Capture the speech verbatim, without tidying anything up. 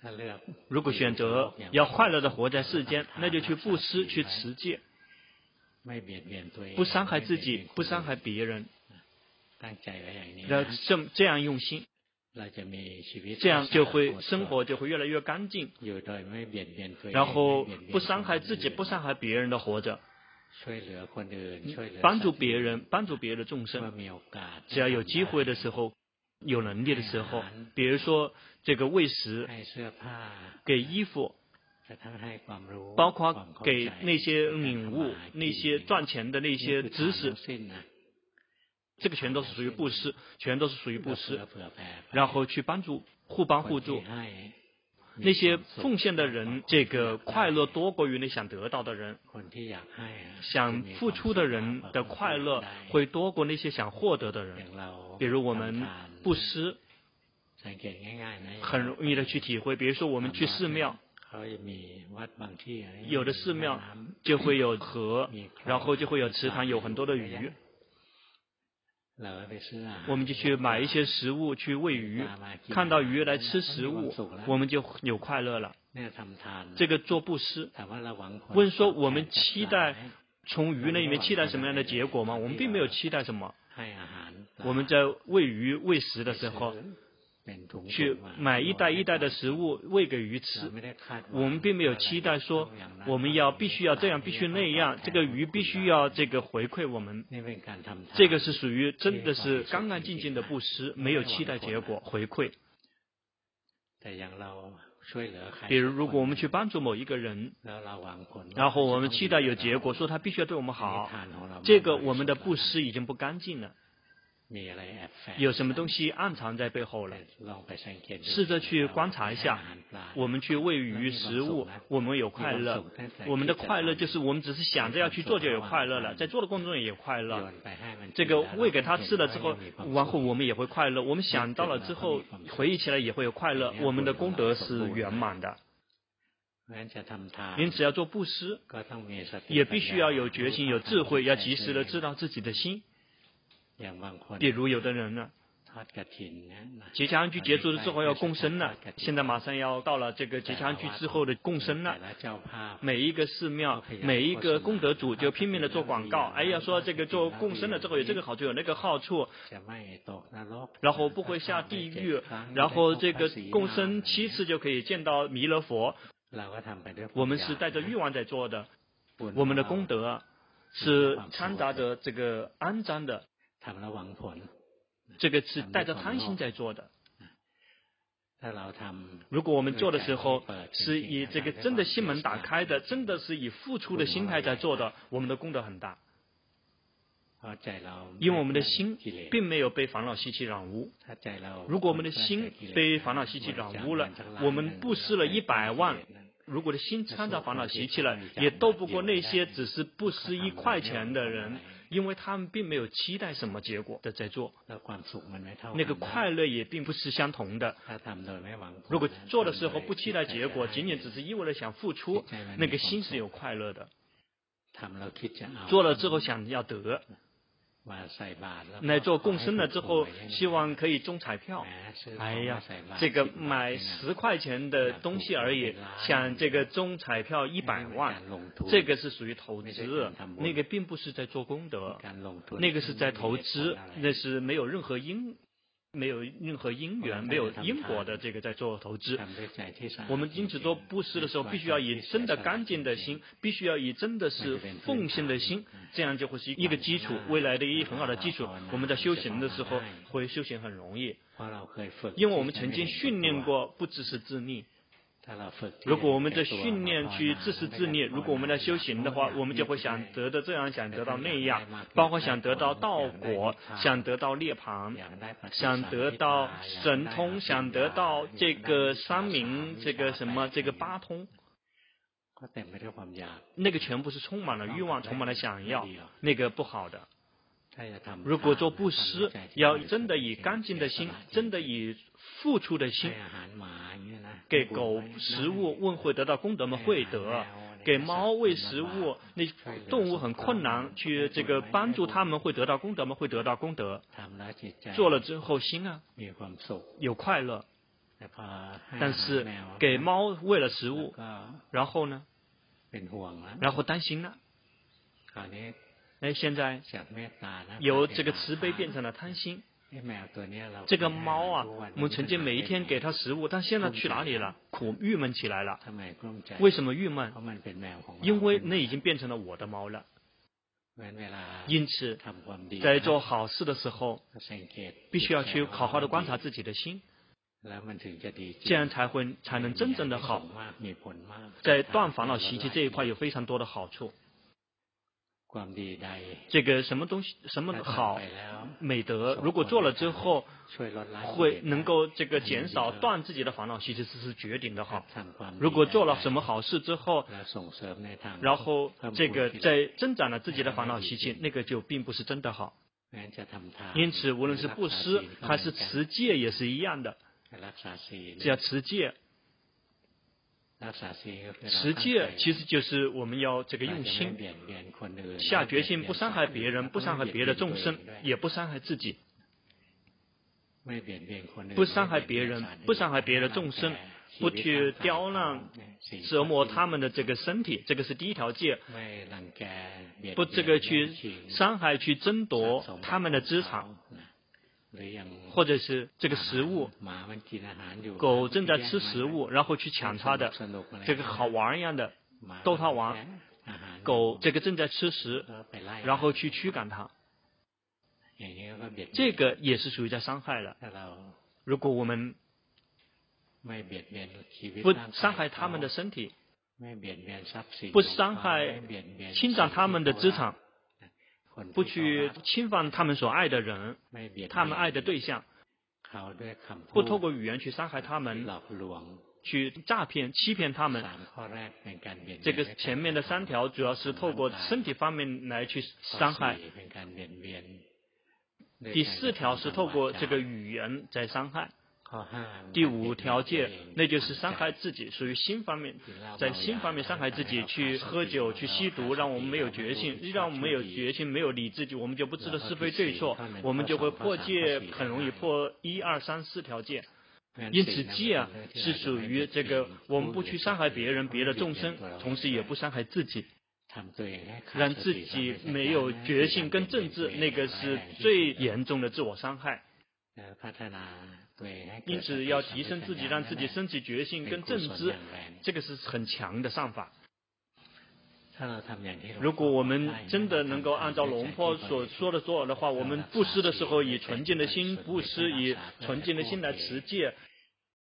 如果选择要快乐的活在世间，那就去布施，去持戒，不伤害自己，不伤害别人，要这这样用心，这样就会生活就会越来越干净，然后不伤害自己，不伤害别人的活着，帮助别人，帮助别的众生。只要有机会的时候，有能力的时候，比如说这个喂食，给衣服，包括给那些领悟，那些赚钱的那些知识，这个全都是属于布施，全都是属于布施。然后去帮助，互帮互助。那些奉献的人，这个快乐多过于那想得到的人。想付出的人的快乐会多过那些想获得的人。比如我们布施，很容易的去体会。比如说我们去寺庙，有的寺庙就会有河，然后就会有池塘，有很多的鱼。我们就去买一些食物去喂鱼，看到鱼来吃食物，我们就有快乐了。这个做布施，问说我们期待从鱼那里面期待什么样的结果吗？我们并没有期待什么。我们在喂鱼喂食的时候，去买一袋一袋的食物喂给鱼吃，我们并没有期待说我们要必须要这样必须那样，这个鱼必须要这个回馈我们。这个是属于真的是干干净净的布施，没有期待结果回馈。比如如果我们去帮助某一个人，然后我们期待有结果，说他必须要对我们好，这个我们的布施已经不干净了，有什么东西暗藏在背后了。试着去观察一下，我们去喂鱼食物，我们有快乐，我们的快乐就是我们只是想着要去做就有快乐了，在做的过程中也有快乐。这个喂给他吃了之后，然后我们也会快乐，我们想到了之后回忆起来也会有快乐，我们的功德是圆满的。因此要做布施，也必须要有决心有智慧，要及时的知道自己的心。比如有的人呢，节前安居结束了之后要供生了，现在马上要到了这个节前安居之后的供生了。每一个寺庙，每一个功德主就拼命的做广告，哎呀说这个做供生了之后有这个好处有那个好处，然后不会下地狱，然后这个供生七次就可以见到弥勒佛。我们是带着欲望在做的，我们的功德是掺杂着这个肮脏的，这个是带着贪心在做的。如果我们做的时候是以这个真的心门打开的，真的是以付出的心态在做的，我们的功德很大。因为我们的心并没有被烦恼习气染污，如果我们的心被烦恼习气染污了，我们布施了一百万，如果的心掺杂烦恼习气了，也斗不过那些只是布施一块钱的人，因为他们并没有期待什么结果的在做，那个快乐也并不是相同的。如果做的时候不期待结果，仅仅只是因为了想付出，那个心是有快乐的。做了之后想要得，来做共生了之后希望可以中彩票，哎呀这个买十块钱的东西而已，想这个中彩票一百万，这个是属于投资，那个并不是在做功德，那个是在投资，那是没有任何因没有任何因缘没有因果的这个在做投资。我们因此做布施的时候必须要以真的干净的心，必须要以真的是奉献的心，这样就会是一个基础，未来的一个很好的基础。我们在修行的时候会修行很容易，因为我们曾经训练过不自私自利。如果我们在训练去自私自利，如果我们在修行的话，我们就会想得到这样想得到那样，包括想得到道果，想得到涅槃，想得到神通，想得到这个三明这个什么这个八通，那个全部是充满了欲望，充满了想要，那个不好的。如果做布施，要真的以干净的心，真的以付出的心，给狗食物问会得到功德吗？会得。给猫喂食物，那动物很困难，去这个帮助他们会得到功德吗？会得到功德。做了之后心啊有快乐， 但是给猫喂了食物，然后呢，然后担心了。哎，现在由这个慈悲变成了贪心。这个猫啊，我们曾经每一天给它食物，但现在去哪里了？苦郁闷起来了。为什么郁闷？因为那已经变成了我的猫了。因此，在做好事的时候，必须要去好好的观察自己的心，这样才会才能真正的好。在断烦恼习气这一块有非常多的好处。这个什么东西，什么好美德，如果做了之后，会能够这个减少断自己的烦恼习气，这是绝顶的好。如果做了什么好事之后，然后这个在增长了自己的烦恼习气，那个就并不是真的好。因此，无论是布施还是持戒也是一样的，只要持戒。持戒其实就是我们要这个用心下决心，不伤害别人，不伤害别的众生，也不伤害自己，不伤害别人，不伤害别的众生，不去刁难折磨他们的这个身体，这个是第一条戒。不这个去伤害去争夺他们的资产，或者是这个食物，狗正在吃食物，然后去抢它的，这个好玩一样的逗它玩。狗这个正在吃食，然后去驱赶它，这个也是属于在伤害了。如果我们不伤害他们的身体，不伤害侵占他们的资产，不去侵犯他们所爱的人，他们爱的对象，不透过语言去伤害他们，去诈骗欺骗他们。这个前面的三条主要是透过身体方面来去伤害，第四条是透过这个语言在伤害，第五条戒那就是伤害自己，属于心方面，在心方面伤害自己，去喝酒去吸毒，让我们没有决心，让我们没有决心没有理自己，我们就不知道是非对错，我们就会破戒，很容易破一二三四条戒。因此戒啊是属于这个我们不去伤害别人别的众生，同时也不伤害自己，让自己没有决心跟正知，那个是最严重的自我伤害。因此要提升自己，让自己升起决心跟正知，这个是很强的上法。如果我们真的能够按照龙坡所说的做的话，我们布施的时候以纯净的心布施，以纯净的心来持戒，